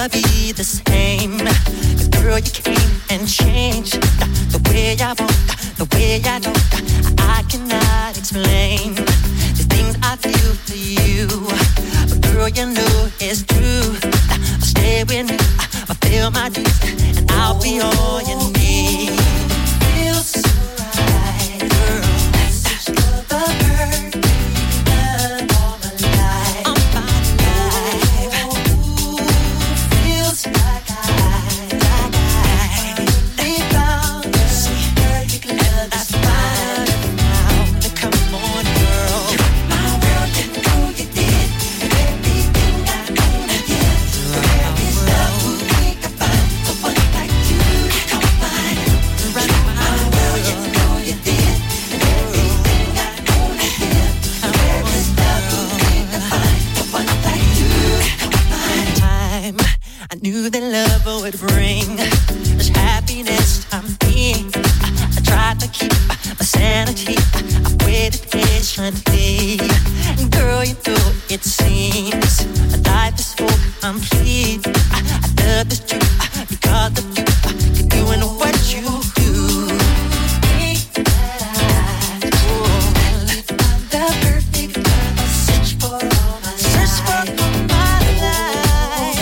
never be the same. 'Cause girl, you came and changed the way I walk, the way I talk. I cannot explain the things I feel for you. But girl, you know it's true. Stay with me, fulfill my dreams, and I'll be all you need. Feels so right, girl. Message for the bird. All my life, I'm fine alive. Ooh, feels like I found the perfect love. That's fine now. Come on, girl. You're my world, you know you did everything I wanna give. There is love who we can find, someone like you to come find. You're my world, you know you did everything I wanna give. There is love who we can find, someone like you to come find. Time I knew that love would bring this happiness I'm being. I tried to keep my sanity. I waited patiently. Girl, you know it seems life is so complete. I love this truth because of you. You're doing what you do. The perfect love I search for all my life. Search for all my life.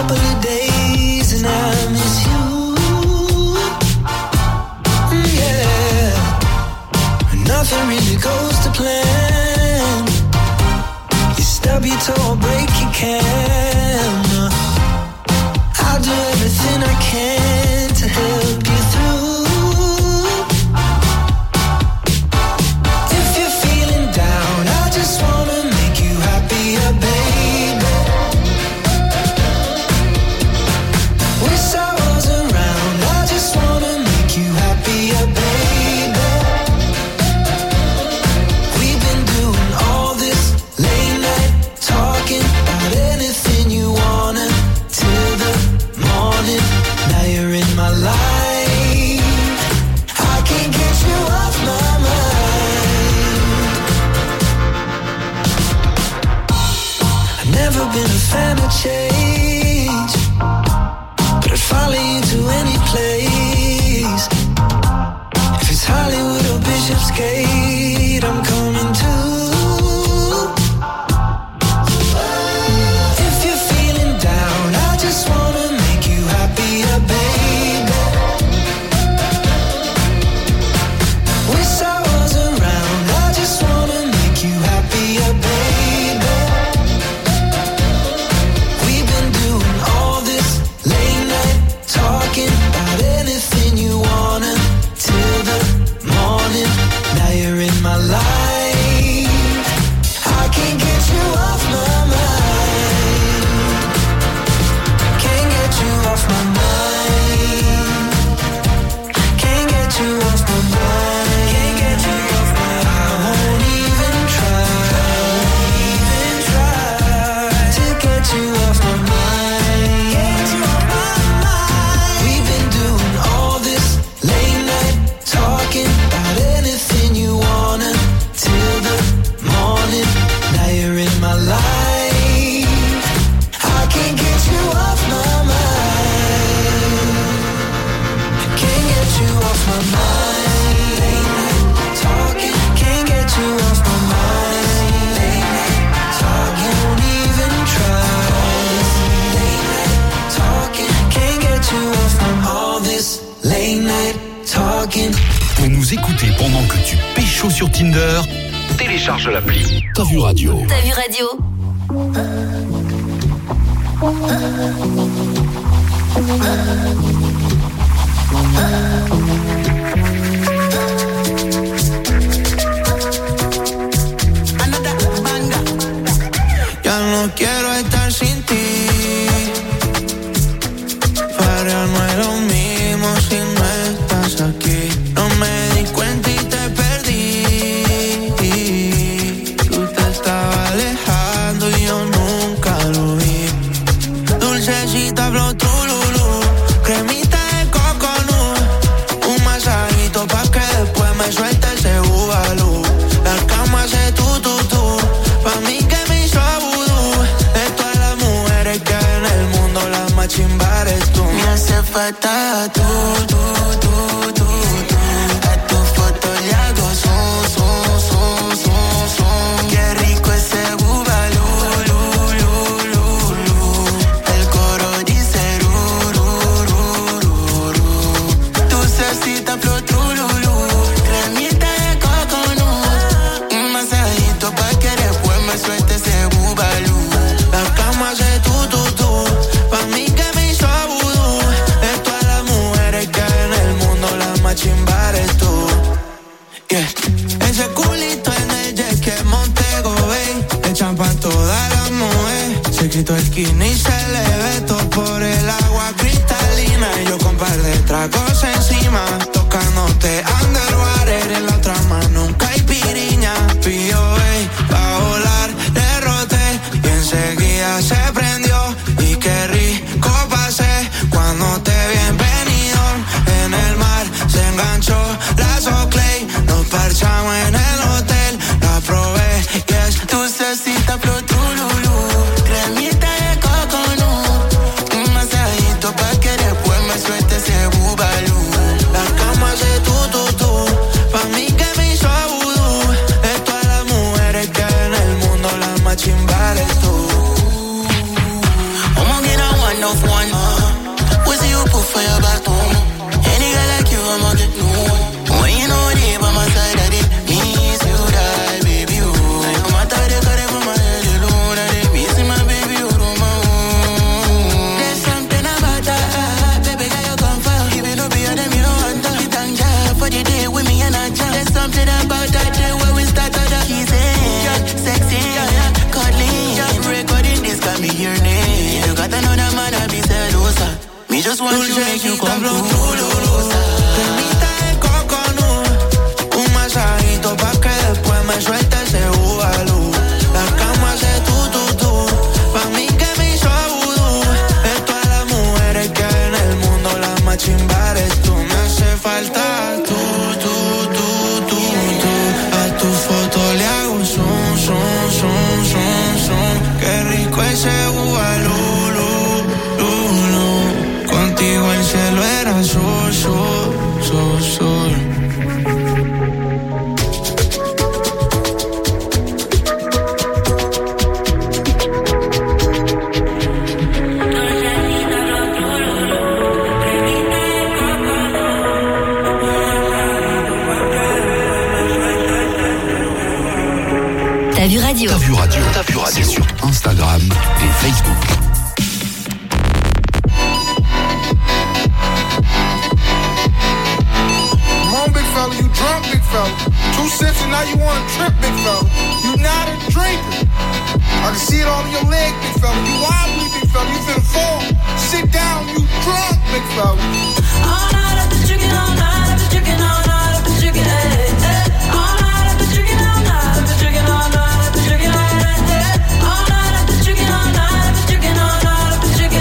couple of days and I miss you. Yeah. can to help you through. If you're feeling down, I just wanna make you happier, baby. Wish I was around, I just wanna make you happier, baby. We've been doing all this late night talking about anything you wanna till the morning. Now you're in my life, I can't get you off my mind. I've never been a fan of change, but I'd follow you to any place. If it's Hollywood or Bishopsgate, I'm coming too. If you're feeling down, I just wanna make you happier, baby. Wish I was around, I just wanna make you happier, baby. We've been doing all this late night talking about anything you wanna till the morning. Now you're in my life, I can't get you off my mind. Can't get you off my mind. Can't get you off my mind. Can't get you off my mind. I won't even try to get you off my mind. Get you off my mind. We've been doing all this late night talking about anything you wanna till the morning. Now you're in my life, I can't get you off my mind. Can't get you off my mind. Late night talking, can't get you off my mind. Late night talking, won't even try. Late night talking, can't get you off my mind. All this late night talking. Pour nous écouter pendant que tu pécho sur Tinder, télécharge l'appli T'as vu radio. T'as vu radio? Ya no quiero estar sin ti. Para no es lo mismo si no estás aquí. No me di cuenta y te perdí. Tú te estabas alejando y yo nunca lo vi. Dulcecita flow trululú, cremita de coconut. Un masajito pa' que después me suelte ese bubalú. La cama hace tú. Pa' mí que me hizo vudú. De todas las mujeres que hay en el mundo, la más chimba eres tú. Me hace falta tú. A tu foto le hago son. Qué rico ese bubalú. El coro dice dulcecita flor trululú, cremita de coconut. Un masajito pa' que después me suelte ese bubalú. La cama hace tú. Pa' mí que me hizo vudú. De todas las mujeres que hay en el mundo, la más chimba eres tú. Yeah. Ese culito en el jet que Montego Bay. Le champán todas las mujeres. Se quitó el skinny y se le ve todo por el agua cristalina. Y yo con par de tragos encima, tocándote underwater. En la otra mano un caipiriña. Pío, pa' volar, derroté. Y enseguida se prendió. Y qué rico pasé cuando te vi en Benidorm. En el mar se enganchó la Soclay. Nos parchamos en el hotel. La probé y es dulcecita flor trululú, cremita de coconut. Un masajito pa' que después me suelte ese bubalú. La just want you, make you come cool. Permita el coconut, un masajito pa' que después me suelte ese bubalú. La cama hace tú, pa' mí que me hizo vudú. De todas las mujeres que hay en el mundo, la más chimba eres tú. Me hace falta tú. A tu foto le hago son. Qué rico ese bubalú. Contigo el cielo era sol. T'as vu radio. T'as vu radio. C'est sur Instagram et Facebook. You drunk, big fella. 2 sips and now you want to trip, big fella. You not a drinker. I can see it all in your leg, big fella. You wobbly, big fella. You finna fall. Sit down, you drunk, big fella. All night I've been drinking, all night I've been drinking, all night I've been drinking, all night I've been drinking, all night I've been drinking, all night I've been drinking, all night I've been drinking, all night I've been drinking, all night I've been drinking,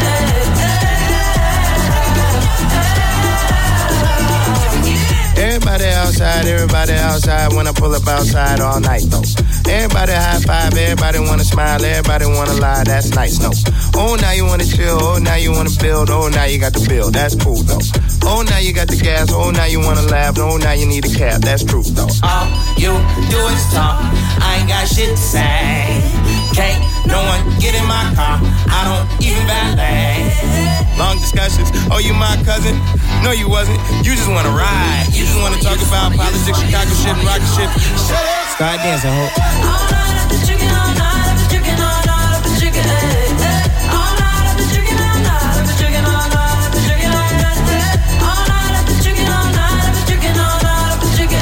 Everybody outside when I pull up outside all night though. Everybody high five, everybody wanna smile, everybody wanna lie, that's nice, no. Oh, now you wanna chill, oh, now you wanna build, oh, now you got the bill, that's cool though. Oh, now you got the gas, oh, now you wanna laugh, oh, now you need a cab, that's true though. All you do is talk, I ain't got shit to say. Can't no one get in my car, I don't even valet. Long discussions, oh, you my cousin? No, you wasn't, you just wanna ride. You just wanna talk about politics, Chicago shit, and rocket shit. Shut up! Start dancing, ho. all night I've been drinking, all night I've been drinking, all night I've been drinking, all night I've been drinking, all night I've been drinking, all night I've been drinking, all night I've been drinking, all night I've been drinking, all night I've been drinking,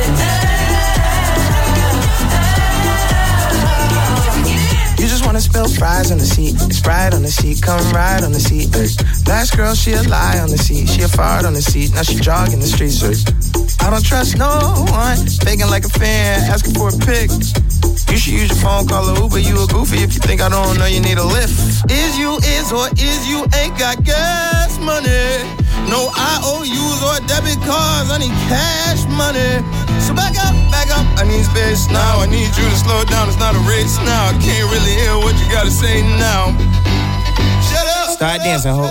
You just wanna spill fries on the seat. Sprite on the seat, come ride on the seat. Last girl, she a lie on the seat. She a fart on the seat, now she jogging the streets. I don't trust no one, faking like a fan, asking for a pic. You should use your phone, call a Uber. You a goofy if you think I don't know you need a lift. Is you is or is you ain't got gas money? No IOUs or debit cards, I need cash money. So back up, I need space now. I need you to slow down, it's not a race now. I can't really hear what you gotta say now. Shut up. Start dancing, ho.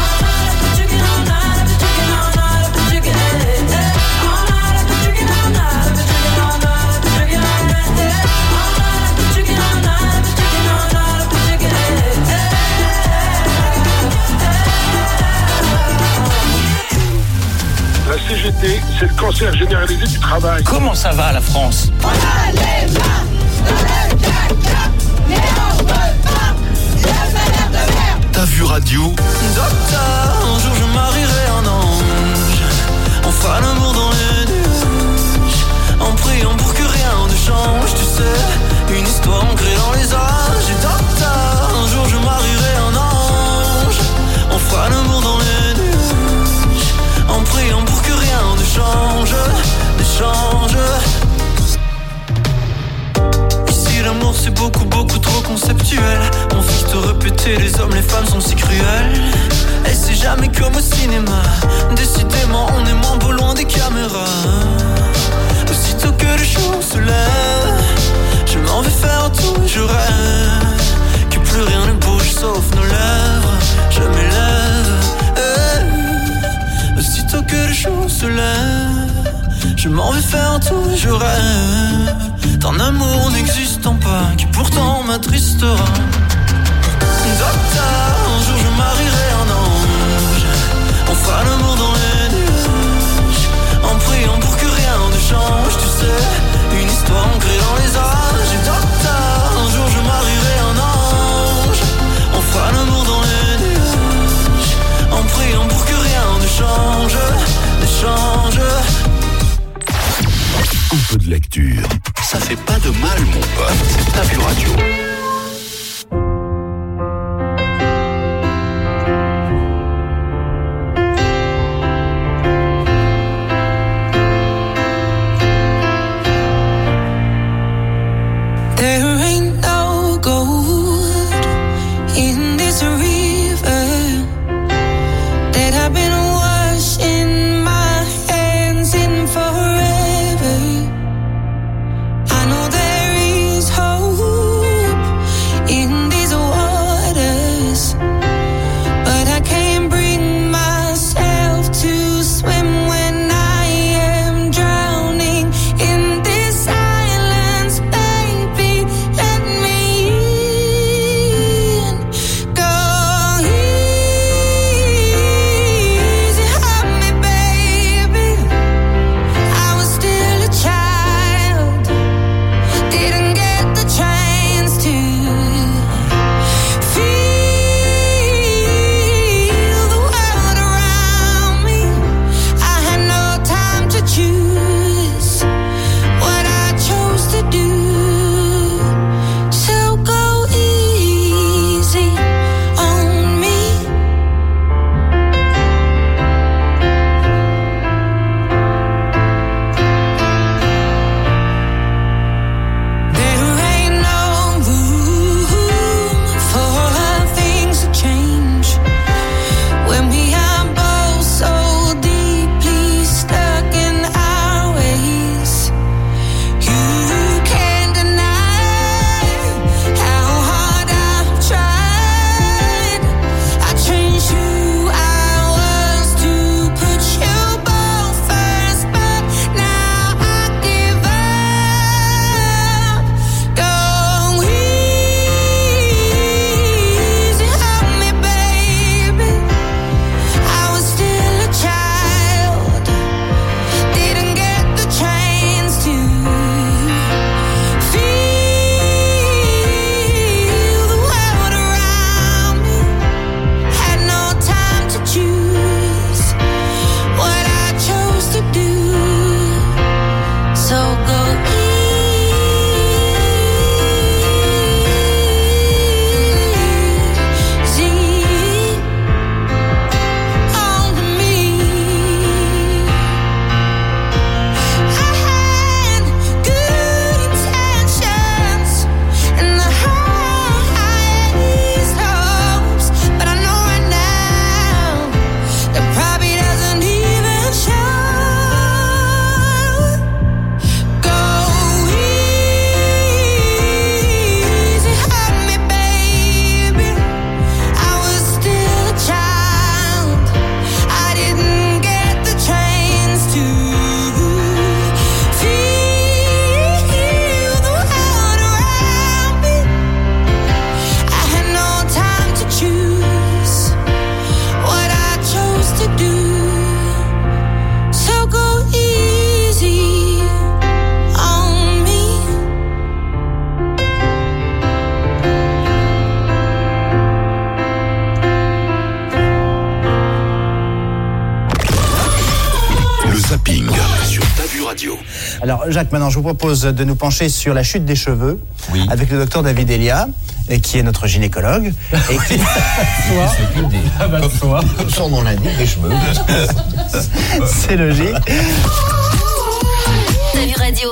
La CGT, c'est le cancer généralisé du travail. Comment ça va la France? On a les mains dans le caca, mais on veut pas le salaire de merde. T'as vu radio? Docteur, un jour je marierai un ange. On fera l'amour dans les nuages, en priant pour que rien ne change. Tu sais, une histoire ancrée dans les âges. Et docteur, un jour je marierai un ange. On fera l'amour dans les nuages, en priant pour que rien ne change, Ici l'amour c'est beaucoup trop conceptuel. On fait te répéter, les hommes, les femmes sont si cruels. Et c'est jamais comme au cinéma. Décidément on est moins beau loin des caméras. Aussitôt que le jour se lève, je m'en vais faire tout, je rêve que plus rien ne bouge sauf nos lèvres. Je m'élève, aussitôt que le jour se lève, je m'en vais faire tout, je rêve d'un amour n'existant pas, qui pourtant m'attristera. Docteur, un jour je marierai un ange. On fera l'amour dans les nuages, en priant pour que rien ne change. Tu sais, une histoire ancrée dans les âges. Et docteur, un jour je marierai un ange. On fera l'amour dans les nuages, en priant pour que rien ne change, Un peu de lecture, ça fait pas de mal mon pote. T'as vu radio? Radio. Alors Jacques, maintenant je vous propose de nous pencher sur la chute des cheveux avec le docteur David Elia, qui est notre gynécologue. Et qui... Comme son nom l'indique, des cheveux. C'est logique. Salut Radio.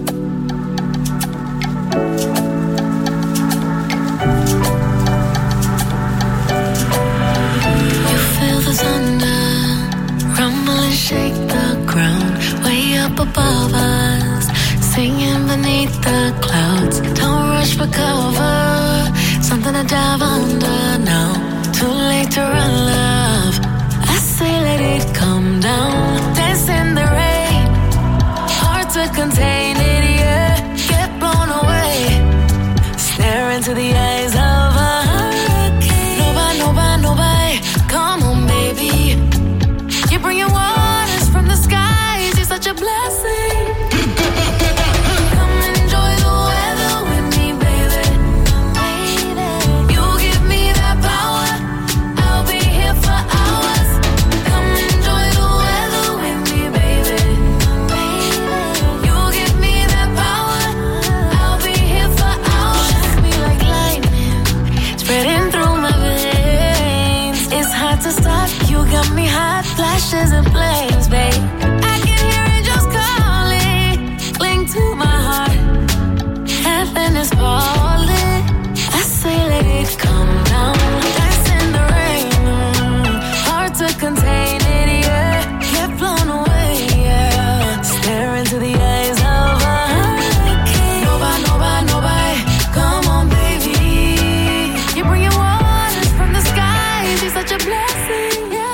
Shake the ground way up above us, singing beneath the clouds. Don't rush for cover, something to dive under now. Too late to run, love. I say let it come down. Dance in the rain, hard to contain it, yeah. Get blown away, stare into the eyes of a hurricane. Nobody, nobody, nobody. Come on, baby. You bring your waters from the skies. You're such a blessing. Come enjoy the weather with me, baby. You give me that power. I'll be here for hours. Come enjoy the weather with me, baby. You give me that power. I'll be here for hours. Shock me like lightning, spreading through my veins. It's hard to stop. You got me hot flashes and flames, babe. I can hear it just calling. Cling to my heart. Heaven is falling. I say let it come down. Dance in the rain. Hard to contain it, yeah. Get blown away, yeah. Stare into the eyes of a hurricane. Nobody, nobody, nobody. Come on, baby. You bring your waters from the skies. You're such a blessing, yeah.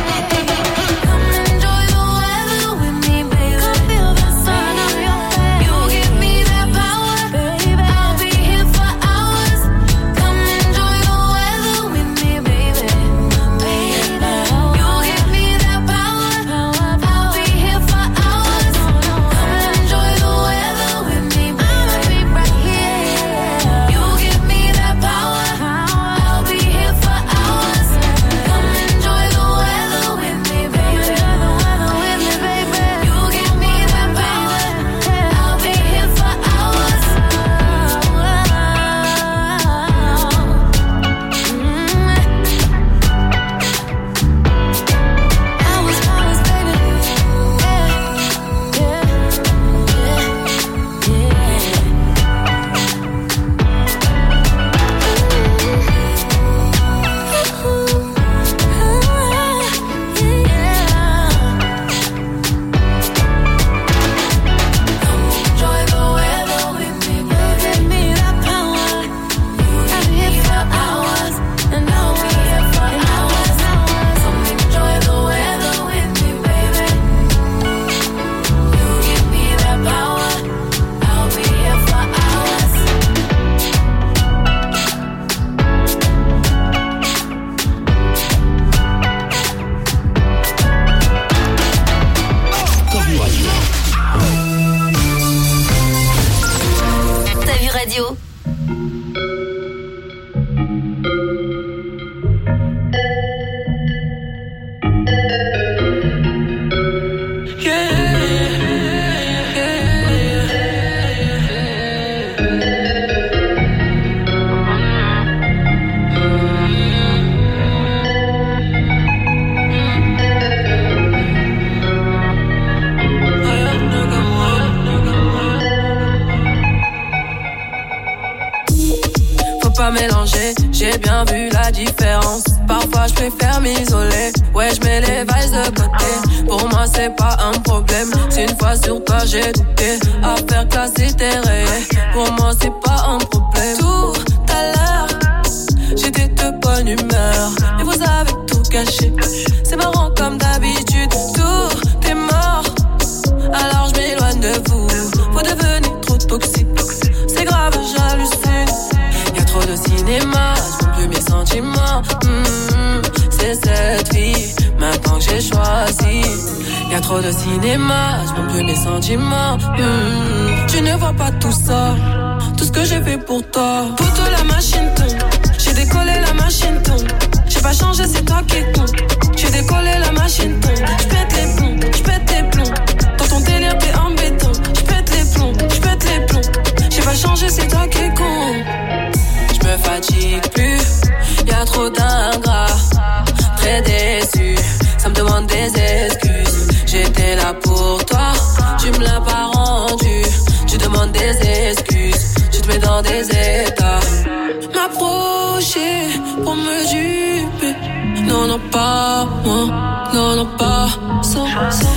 J'ai bien vu la différence. Parfois je préfère m'isoler. Ouais, je mets les vibes de côté. Pour moi c'est pas un problème. Si une fois sur toi j'ai douté, à faire classer tes rayés. Pour moi c'est pas un problème. Tout à l'heure j'étais de bonne humeur, mais vous avez tout caché. C'est marrant comme d'habitude. Tout est mort, alors je m'éloigne de vous. Vous devenez trop toxique. C'est grave, j'hallucine. Y'a trop de cinéma, je plus mes sentiments. C'est cette vie, maintenant que j'ai choisi. Y'a trop de cinéma, je plus mes sentiments. Tu ne vois pas tout ça, tout ce que j'ai fait pour toi. Toute la machine tourne, j'ai décollé la machine tourne. J'ai pas changé, c'est toi qui compte. J'ai décollé la machine tourne. J'pète les plombs, j'pète tes plombs. Dans ton délire t'es embêté. demandes des excuses. J'étais là pour toi, tu me l'as pas rendu. Tu demandes des excuses, tu te mets dans des états. M'approcher pour me duper. Non, non, pas moi. Non, non, pas ça.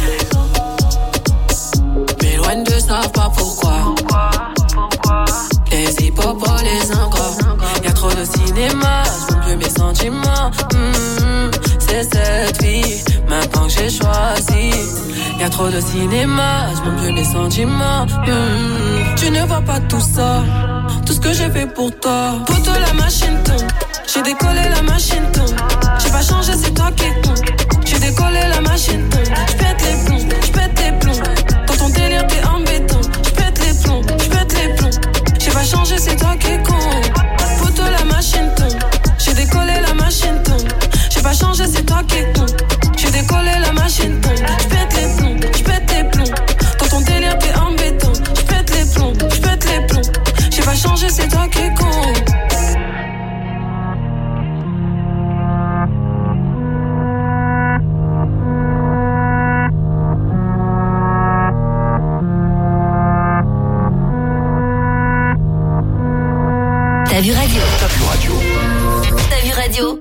M'éloigne de ça, pas pourquoi. Les hippopotames, les ingrats. Y'a trop de cinéma, j'montre plus mes sentiments. C'est cette vie, maintenant que j'ai choisi. Y'a trop de cinéma, j'montre plus mes sentiments. Tu ne vois pas tout ça, tout ce que j'ai fait pour toi. Poto, la machine tourne, j'ai décollé, la machine tourne. J'ai pas changé, c'est toi qui es con. J'ai décollé, la machine tourne. J'pète les plombs, j'pète les plombs. Dans ton délire, t'es embêtant. J'pète les plombs, j'pète les plombs. J'ai pas changé, c'est toi qui es con. Poto, la machine tourne. J'ai décollé, la machine tourne. J'ai pas changé, c'est toi qui es con. J'ai décollé, la machine tourne. J'pète les plombs, j'pète les plombs. Dans ton délire, t'es embêtant. J'pète les plombs, j'pète les plombs. J'ai pas changé, c'est toi qui es con. T'as vu radio? T'as vu radio? T'as vu radio?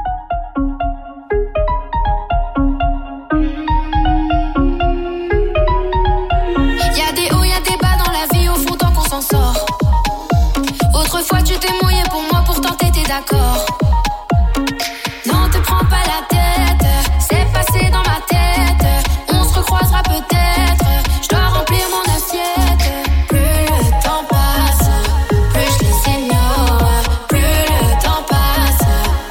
Y'a des hauts, y'a des bas dans la vie, au fond tant qu'on s'en sort. Autrefois tu t'es mouillé pour moi, pourtant t'étais d'accord. Non, te prends pas la tête, c'est passé dans ma tête. On se recroisera peut-être, je dois remplir mon assiette. Plus le temps passe, plus je les ignore. Plus le temps passe,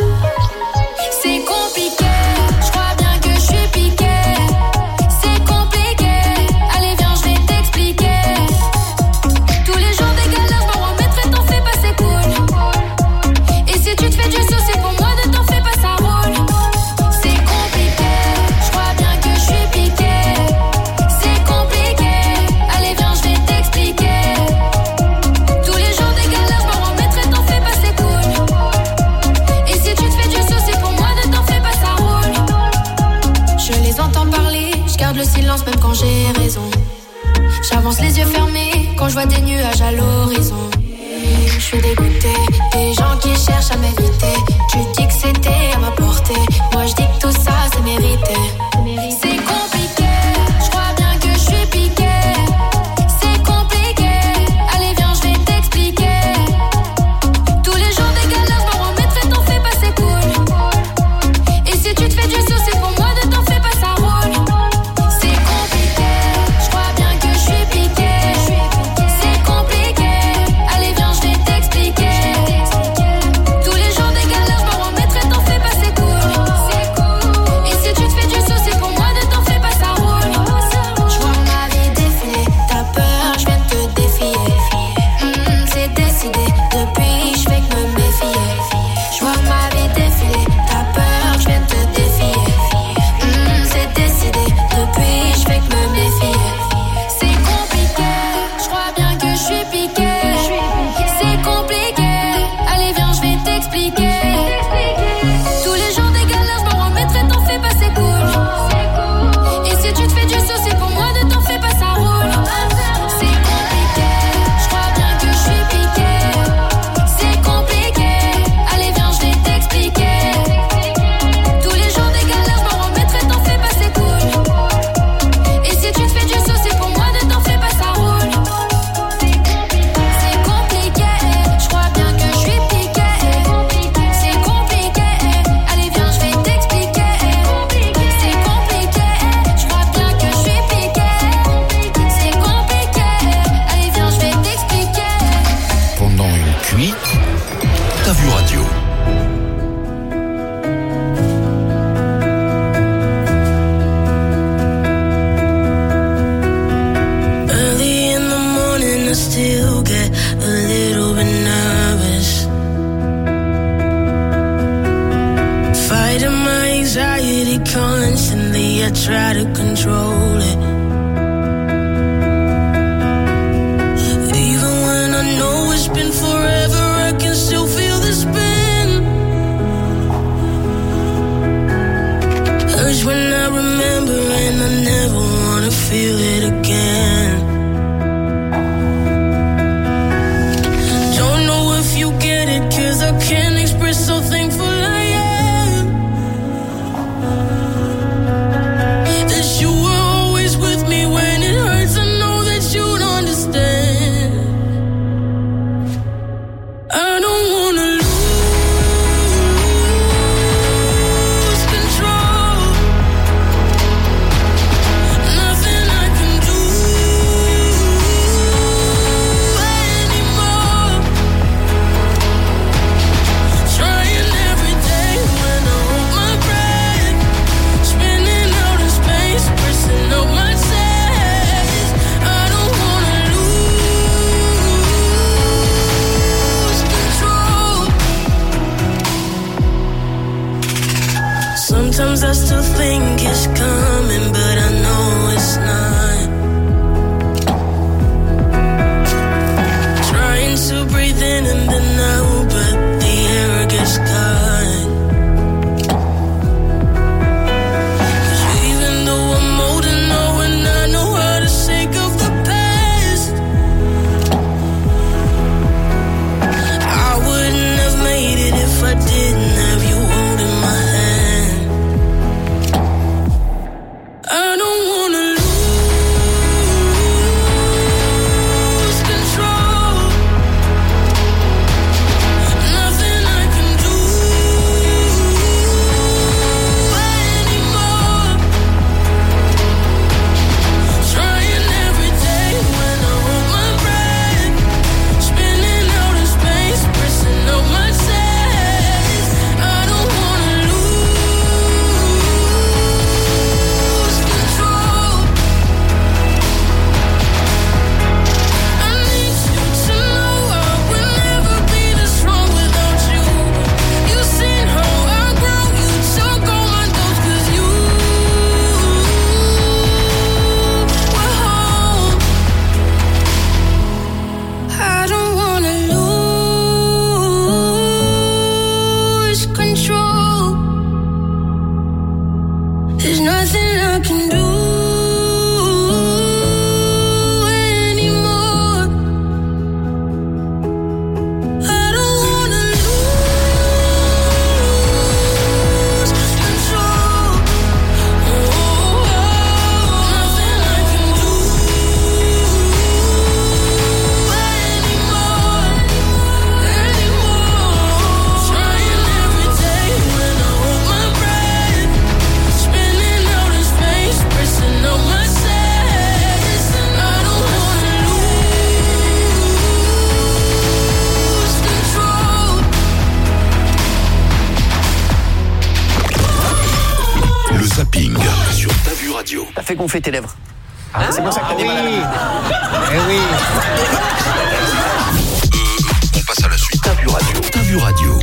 c'est compliqué. Je crois bien que je suis piqué. C'est compliqué. Allez viens, je vais t'expliquer. Tous les jours des galères, je m'en remettrai, t'en fais pas, c'est cool. Et si tu te fais du souci pour moi, ne t'en fais pas, ça roule. C'est compliqué. Je crois bien que je suis piqué. C'est compliqué. Allez viens, je vais t'expliquer. Tous les jours des galères, je m'en remettrai, t'en fais pas, c'est cool. Et si tu te fais du souci pour moi, ne t'en fais pas, ça roule. Je les entends parler, je garde le silence même quand j'ai raison. J'avance les yeux fermés quand je vois des nuages à l'horizon. Je suis dégoûtée des gens qui cherchent à m'éviter. Tu dis que c'était à ma portée, moi je dis que tout ça c'est mérité. C'est compliqué, je crois bien que je suis piqué. C'est compliqué, allez viens je vais t'expliquer. Tous les jours des galères, je m'en remettrai, t'en fais pas, c'est cool. Et si tu te fais du souci pour moi, ne t'en fais pas, ça roule. C'est compliqué, je crois bien que je suis piqué. C'est compliqué, allez viens je vais t'expliquer. Tous les jours des galères, je m'en remettrai, t'en fais pas, c'est cool. Et si tu te fais du souci pour moi, ne t'en fais pas, ça roule. Je vois ma vie défiler, t'as peur, je viens de te défier. C'est décidé, depuis je fais que me méfier. Je vois ma vie défiler, t'as peur, je viens de te défier. C'est décidé, depuis je fais que me méfier. C'est compliqué, je crois bien que je suis piqué. C'est compliqué, allez viens je vais t'expliquer. Tous les jours des galères, je m'en remettrai, t'en fais pas, c'est cool. Et si tu te fais du souci pour moi, ne t'en fais pas, ça roule. C'est compliqué, je crois bien que je suis piqué. C'est compliqué, allez viens je vais t'expliquer. Tous les jours des galères, je m'en remettrai, t'en fais pas, c'est cool. Et si tu te fais du souci pour moi, ne t'en fais pas, ça roule. C'est compliqué, je crois bien que je suis piqué. C'est compliqué, allez viens je vais t'expliquer. C'est compliqué, je crois bien que je suis piqué. C'est compliqué, allez viens je vais t'expliquer. Pendant une cuite, t'as vu radio? Early in the morning, I still get a little bit nervous. Fighting my anxiety constantly, I try to control it. Even when I know it's been forever, I can still feel the spin. Urge when I and I never wanna feel it again. Don't know if you get it, 'cause I can't express how thankful I am that you were always with me when it hurts. I know that you'd understand. I don't wanna lose control. Nothing I can do anymore. Trying every day when I hold my breath, spinning out in space, pressing up my chest. I don't wanna lose control. Sometimes I still think it's coming, but I know it's not. Trying to breathe in and then out, but the air gets caught. 'Cause even though I'm older now and I know how to shake off the past, I wouldn't have made it if I didn't have you holding my hand. I don't wanna lose control. Nothing I can do anymore. Trying every day when I hold my breath, spinning out in space, pressing up my chest. I don't wanna lose control. I need you to know I will never be this strong without you. You've seen how I grow, you took all my doubts 'cause you were home. I don't wanna lose control. There's nothing I can do anymore. I don't wanna lose control. Nothing I can do anymore. Trying every day when I hold my breath, spinning out in space, pressing up my chest. I don't wanna lose control. Le zapping sur Ta Vue Radio. T'as fait gonfler tes lèvres. C'est pour ça que t'as des mal à la main. Eh oui. On passe à la suite. Ta Vue Radio. Ta Vue Radio.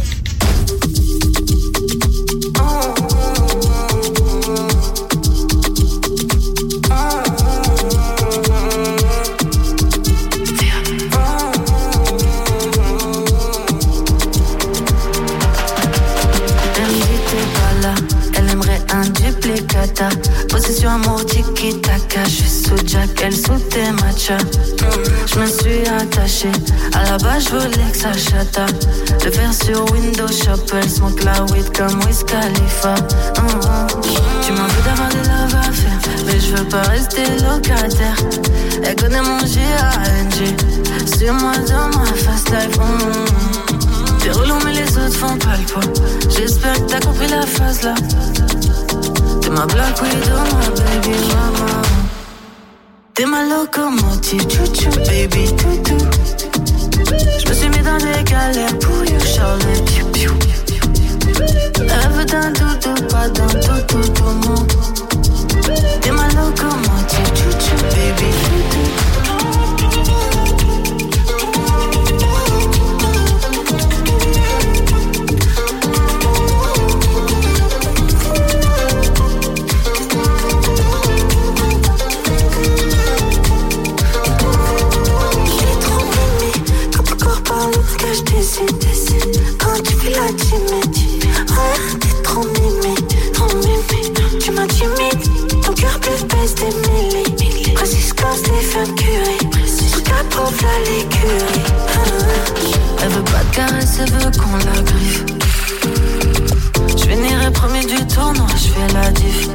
Elle me dit t'es pas là, elle aimerait un duplicata. Possession amour tiki-taka, je suis sous Jack, elle sous tes matchas. Je me suis attachée, à la base je voulais que ça chata. Le faire sur Windows Shop, elle smoke la weed comme Wiz Khalifa. Tu m'en veux d'avoir des love à faire, mais je veux pas rester locataire. Elle connaît mon G.A.N.G, sur moi dans ma fast life. T'es relou mais les autres font pas le poids. J'espère que t'as compris la phase là. T'es ma Black Widow, ma baby mama. T'es ma locomotive, chouchou, baby toutou. Je me suis mis dans des galères pour you, Charlie, piou piou. Elle veut d'un doudou, pas d'un toutou, tout mon. T'es ma locomotive, chouchou, baby toutou. Quand tu fais la timide, ouais, t'es trop mimi, tu m'as timide. veux qu'on la griffe. Je finirai premier du tournoi, je fais la diff.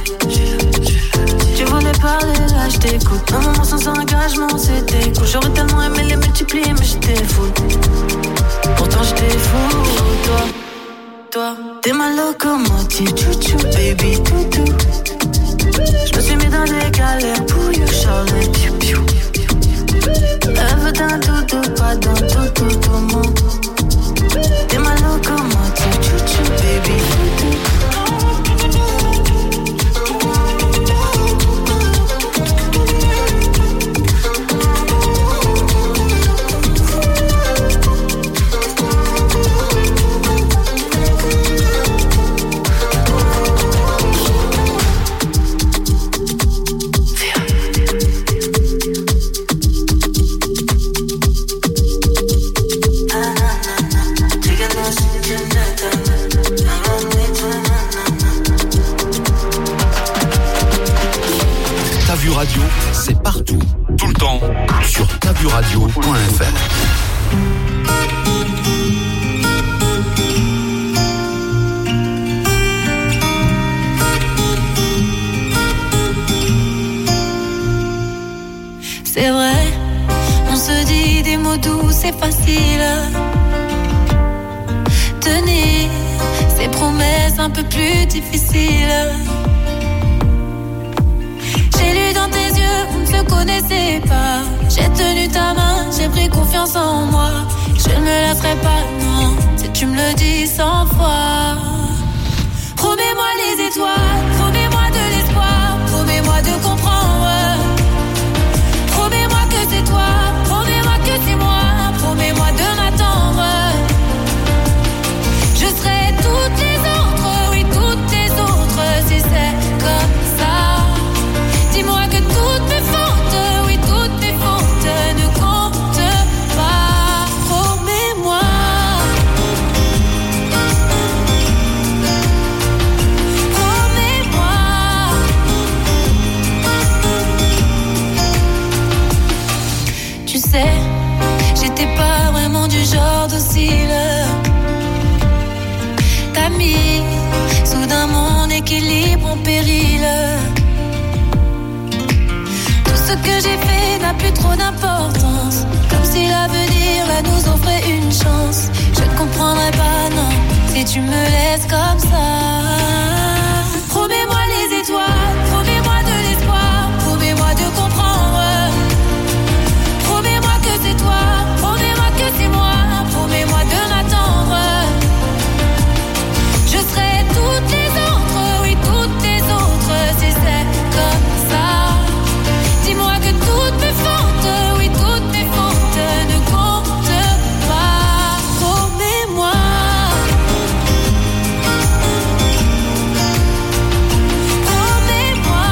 Tu voulais parler, là je t'écoute. Un moment sans engagement, c'était cool. J'aurais tellement aimé les multiplier, mais j'étais fou. Pourtant j'étais fou, toi, t'es ma locomotive, chouchou, baby, toutou. Je me suis mis dans des galères pour you, Charlotte, piou, piou. Elle veut d'un toutou, pas d'un toutou, tout le monde. T'es ma locomotive, chouchou, baby, toutou. Radio, c'est partout, tout le temps, sur taburadio.fr. C'est vrai, on se dit des mots doux, c'est facile. Tenir ces promesses un peu plus difficiles. J'ai lu dans tes yeux, on ne se connaissait pas. J'ai tenu ta main, j'ai pris confiance en moi. Je ne me lasserai pas, non, si tu me le dis 100 fois. Promets-moi les étoiles, promets-moi de l'espoir, promets-moi de comprendre. Promets-moi que c'est toi, promets-moi que c'est moi, promets-moi de m'attendre. Je serai toutes les autres, oui toutes les autres, si c'est comme ça. Dis-moi que toutes mes fautes, oui toutes mes fautes ne comptent pas. Promets-moi. Promets-moi. Tu sais, j'étais pas vraiment du genre docile. T'as mis soudain mon équilibre en péril. Ce que j'ai fait n'a plus trop d'importance. Comme si l'avenir là nous offrait une chance. Je ne comprendrai pas, non, si tu me laisses comme ça. Promets-moi les étoiles, promets-moi de l'espoir, promets-moi de comprendre. Promets-moi que c'est toi, promets-moi que c'est moi, promets-moi de m'attendre. Je serai toutes les autres, oui toutes les autres, si c'est comme ça. Dis-moi que toutes mes fautes, oui toutes mes fautes ne comptent pas. Promets-moi. Promets-moi.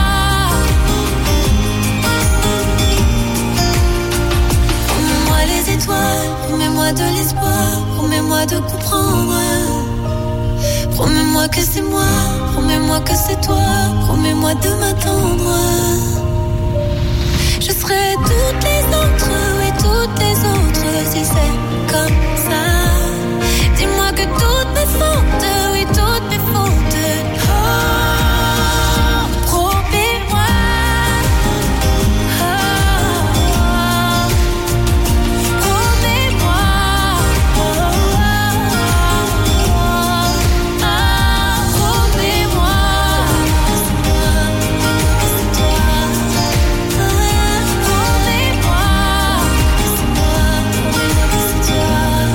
Promets-moi les étoiles, promets-moi de l'espoir, promets-moi de comprendre. Promets-moi que c'est moi, promets-moi que c'est toi, promets-moi de m'attendre. Je serai toutes les autres, oui toutes les autres, si c'est comme ça. Dis-moi que toutes mes fautes, oui toutes mes fautes. Oh, promets-moi. Oh, promets-moi. Oh, promets-moi. C'est toi. Promets-moi, c'est moi, promets-moi que c'est toi.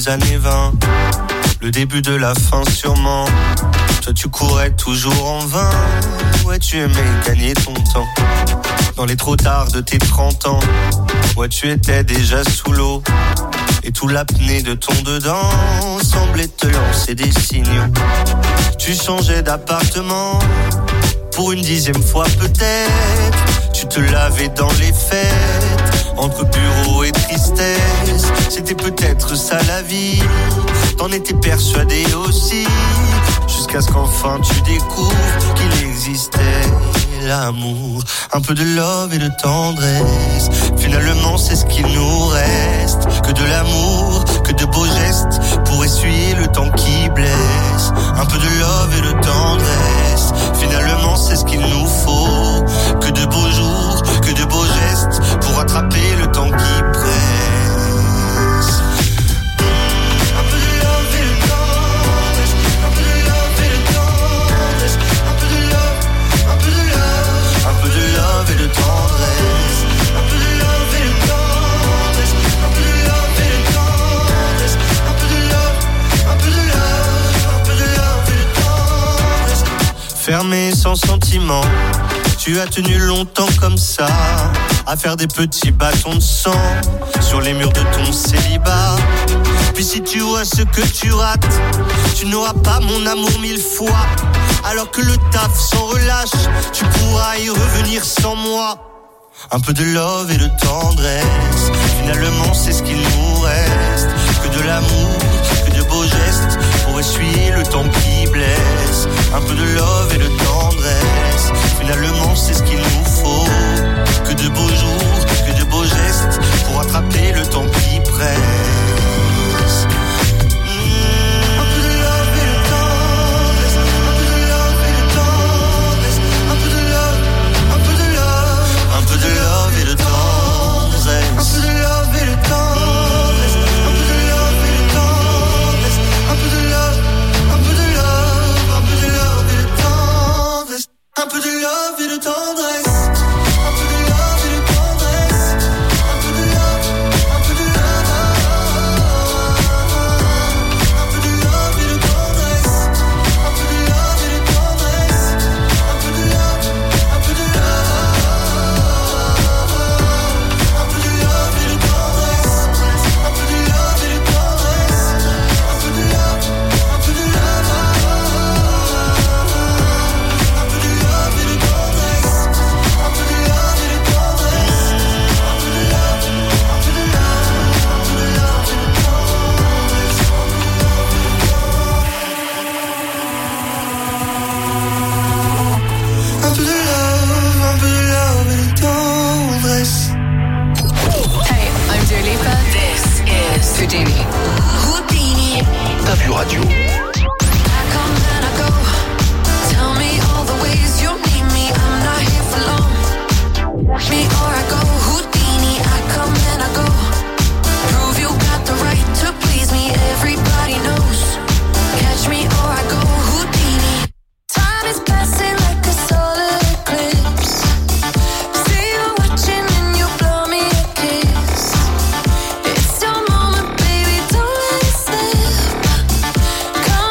les années 20, le début de la fin sûrement. Toi tu courais toujours en vain, ouais tu aimais gagner ton temps. Dans les trop tard de tes 30 ans, ouais tu étais déjà sous l'eau. Et tout l'apnée de ton dedans semblait te lancer des signaux. Tu changeais d'appartement pour une 10e fois peut-être. Tu te lavais dans les fêtes, entre bureau et tristesse. C'était peut-être ça la vie, t'en étais persuadé aussi. Jusqu'à ce qu'enfin tu découvres qu'il existait l'amour. Un peu de love et de tendresse, finalement c'est ce qu'il nous reste. Que de l'amour, que de beaux gestes pour essuyer le temps qui blesse. Un peu de love et de tendresse, finalement c'est ce qu'il nous faut. Que de beaux jours, que de beaux gestes pour attraper le temps qui presse. Un peu de love et de tendresse, un peu de love et de tendresse, un peu de love, un peu de love, un peu de love et de tendresse, un peu de love et de tendresse, un peu de love et de tendresse, un peu de love, un peu de love, un peu de love et de tendresse. Fermé sans sentiment, tu as tenu longtemps comme ça, à faire des petits bâtons de sang sur les murs de ton célibat. Puis si tu vois ce que tu rates, tu n'auras pas mon amour 1000 fois. Alors que le taf s'en relâche, tu pourras y revenir sans moi. Un peu de love et de tendresse, finalement c'est ce qu'il nous reste. Que de l'amour, que de beaux gestes pour essuyer le temps qui blesse. Un peu de love et de tendresse, finalement c'est ce qu'il nous faut. Que de beaux jours, que de beaux gestes pour attraper le temps qui presse. Un peu de love et de tendresse, un peu de love et de tendresse, un peu de love, un peu de love, un peu de love et de tendresse, un peu de love et de tendresse, un peu de love et de tendresse, un peu de love, un peu de love, un peu de love et de tendresse, un peu de love et de tendresse. Houdini. T'as vu radio. Come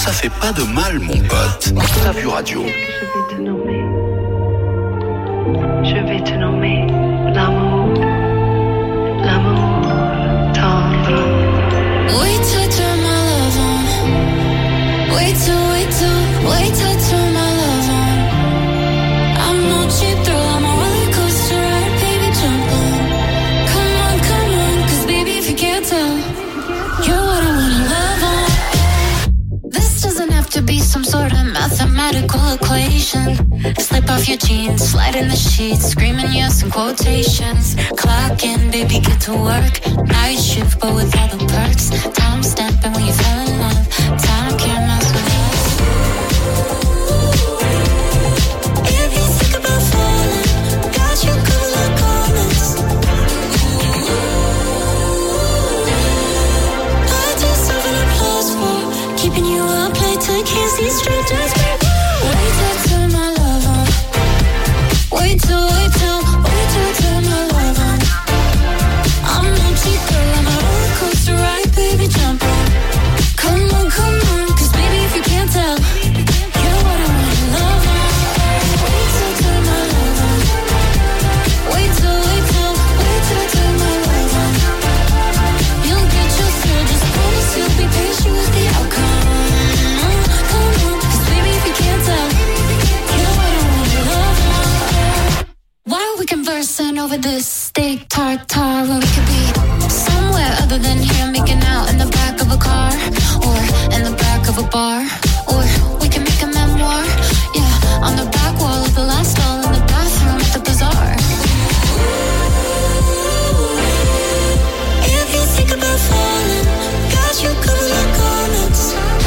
ça fait pas de mal, mon pote. T'as vu radio. Je vais te nommer l'amour, l'amour tendre. Wait till turn my love on. Wait till turn my love on. I'm no cheap thrill, I'm a roller coaster ride, baby, jump on. Come on, 'cause baby, if you can't tell, you're what I wanna love on. This doesn't have to be some sort of mathematical equation. Slip off your jeans, slide in the sheets, screaming yes in quotations. Clock in, baby, get to work. Night shift, but with all the perks. Time stamping when you fell in love. Time can't mess with us. If you think about falling, got you covered like garments. I deserve an applause for keeping you up late till you can't see straight. Just wait till turn my love on. Wait till turn my love on. I'm no cheap girl, I'm a roller coaster ride, baby, jump on. Come on, 'cause baby, if you can't tell, you're what I wanna love on. Wait till turn my love on. Wait till turn my love on. You'll get your thrill, just promise you'll be patient with the outcome. Come on, 'cause baby, if you can't tell, you're what I wanna love on. Why are we conversing over this steak tartare when we could be somewhere other than here, making out in the back of a car or in the back of a bar, or we can make a memoir, yeah, on the back wall of the last stall in the bathroom at the bazaar. If you think about falling, got you covered like garments.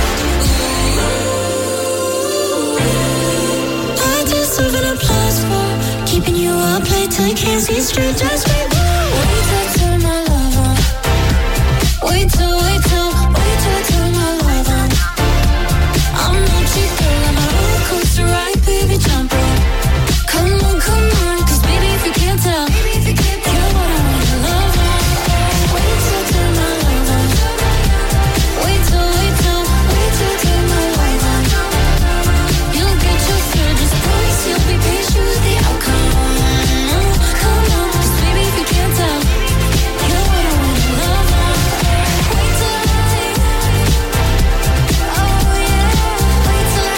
I deserve an applause for keeping you up late till you can't see straight. Just wait till turn my love on. Wait till turn my love on. I'm no cheap girl, I'm a roller coaster ride, baby, jump on. Come on, 'cause baby, if you can't tell, you're what I wanna love on. Wait till turn my love on. Wait till turn my love on. You'll get your thrill, just promise you'll be patient with the outcome. Come on, 'cause baby, if you can't tell, you're what I wanna love on. Wait till oh yeah, wait till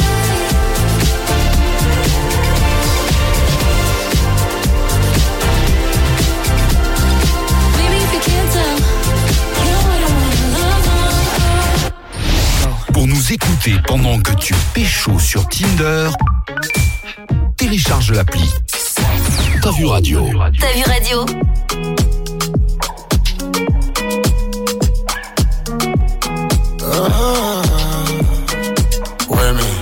baby, if you can't tell, you're what I wanna love on. Pour nous écouter pendant que tu pécho sur Tinder, télécharge l'appli T'as vu radio. T'as vu radio? With me.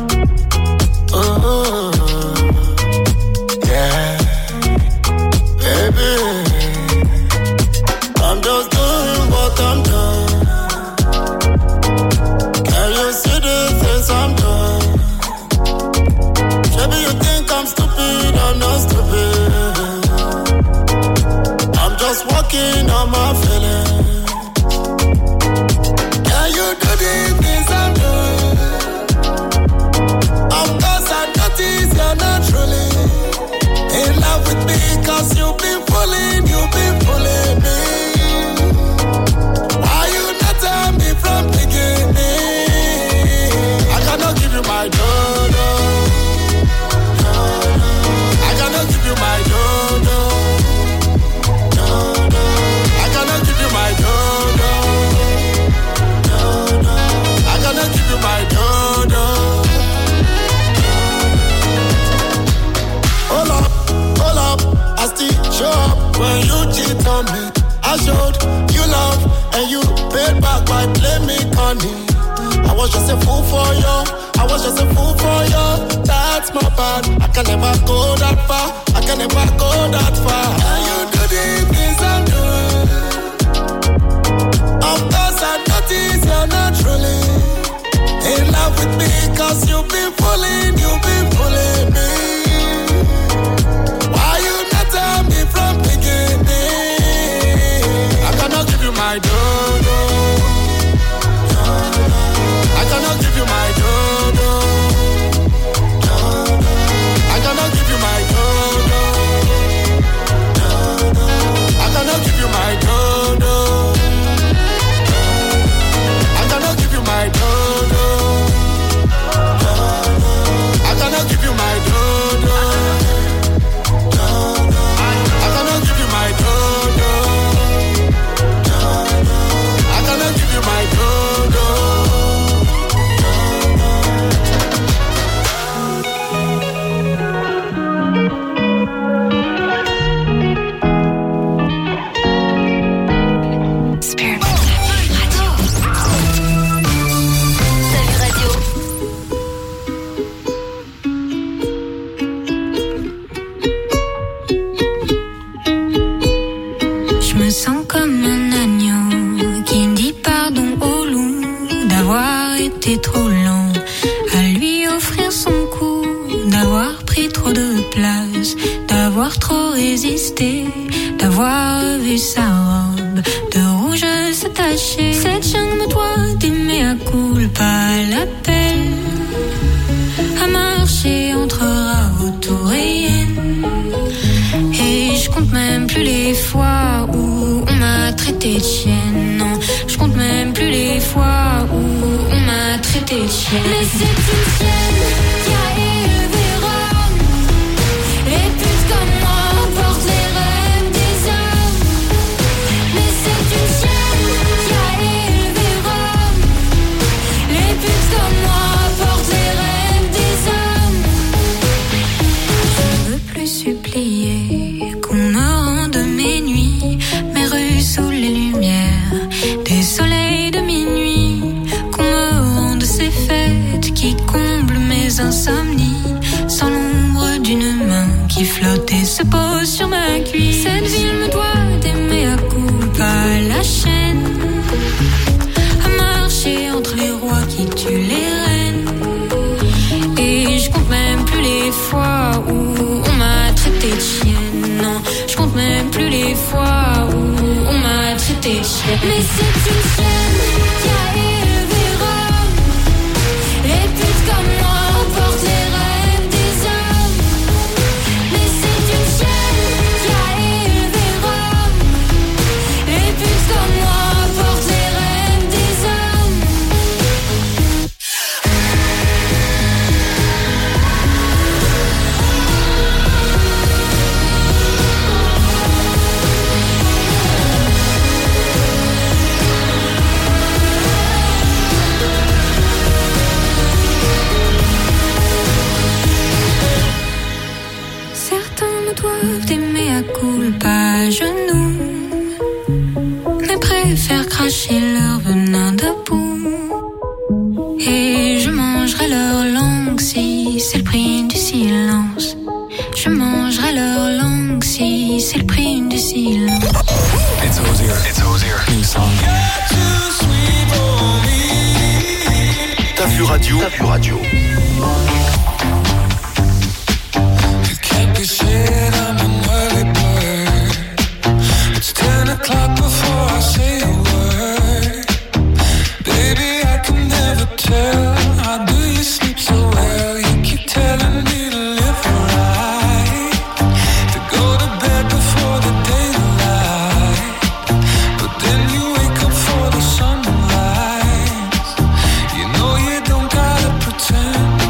Yeah, baby. I'm just doing what I'm doing. Can you see the things I'm doing? Maybe you think I'm stupid, I'm not stupid. I'm just walking on my feelings. Can you do the things I'm doing? Of course I notice you're not truly in love with me, 'cause you've been fooling me. Why you not tell me from beginning? I cannot give you my dodo. I cannot give you my dodo. I cannot give you my dodo. I cannot give you my dodo. Hold up, I still show up when you cheat on me. I showed you love and you paid back by blaming on me. I was just a fool for you. That's my bad. I can never go that far. Can you do the things I'm doing? Of course I notice you're not truly in love with me, 'cause you've been fooling me. Why you not tell me from beginning? I cannot give you my dodo. I cannot give you my trop de place, d'avoir trop résisté, d'avoir vu sa robe de rouge s'attacher. Cette jungle me doit d'aimer à culpa, l'appel à marcher entre Raoult et Yen. Et je compte même plus les fois où on m'a traité de chienne. Non, je compte même plus les fois où on m'a traité de chienne. Mais c'est une chienne qui a élevé Rome. Les putes comme moi portent les rêves des hommes. Mais c'est une chienne qui a élevé Rome. Les putes comme moi portent les rêves des hommes. Je veux plus supplier qu'on me rende mes nuits, mes rues sous les lumières des soleils de minuit, qu'on me rende ces fêtes qui comblent mes insomnies, sans l'ombre d'une main qui flotte et se pose sur ma cuisse. Cette ville me doit d'aimer à culpa, la chaîne à marcher entre les rois qui tuent les reines. Et je compte même plus les fois où on m'a traité de chienne. Non, je compte même plus les fois où on m'a traité de chienne. Mais c'est une chienne qui a élevé Rome. Les putes comme moi portent les rêves des hommes. Mais c'est une chienne qui a élevé Rome. Les putes comme moi portent les rêves des hommes. Certains me doivent d'aimer à culpa, à genoux, mais préfèrent cracher leur venin debout. Et je mangerai leur langue si c'est le prix du silence. Je mangerai leur langue si c'est le prix du silence. It's Hozier. It's Hozier. New song. T'as vu radio? T'as vu radio? Can't be shit, I'm an early bird. It's 10 o'clock before I say a word. Baby, I can never tell. How do you sleep so well? You keep telling me to live right, to go to bed before the daylight. But then you wake up for the sunrise. You know you don't gotta pretend.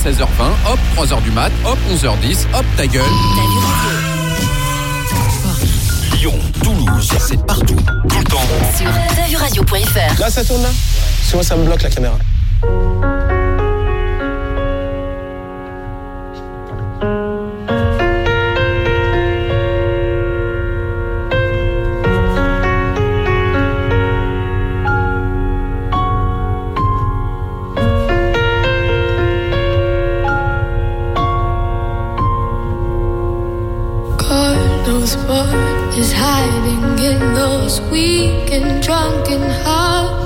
16h20, hop, 3h du mat, hop, 11h10, hop, ta gueule. Lyon, Toulouse, c'est partout, tout le temps. Sur tavuradio.fr. Là, ça tourne là? Parce que moi, ça me bloque la caméra. God knows what is hiding in those weak and drunken hearts.